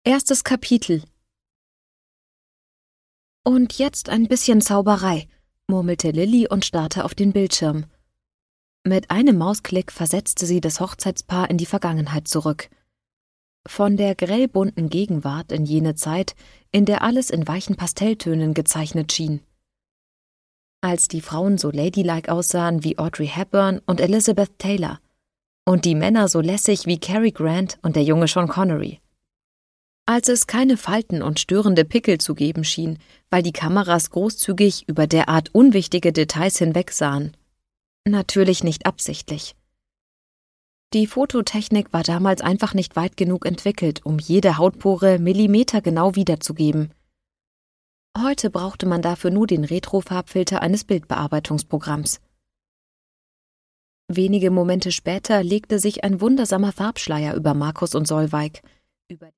Erstes Kapitel. Und jetzt ein bisschen Zauberei, murmelte Lilly und starrte auf den Bildschirm. Mit einem Mausklick versetzte sie das Hochzeitspaar in die Vergangenheit zurück. Von der grellbunten Gegenwart in jene Zeit, in der alles in weichen Pastelltönen gezeichnet schien. Als die Frauen so ladylike aussahen wie Audrey Hepburn und Elizabeth Taylor und die Männer so lässig wie Cary Grant und der junge Sean Connery. Als es keine Falten und störende Pickel zu geben schien, weil die Kameras großzügig über derart unwichtige Details hinwegsahen. Natürlich nicht absichtlich. Die Fototechnik war damals einfach nicht weit genug entwickelt, um jede Hautpore millimetergenau wiederzugeben. Heute brauchte man dafür nur den Retro-Farbfilter eines Bildbearbeitungsprogramms. Wenige Momente später legte sich ein wundersamer Farbschleier über Markus und Solveig, über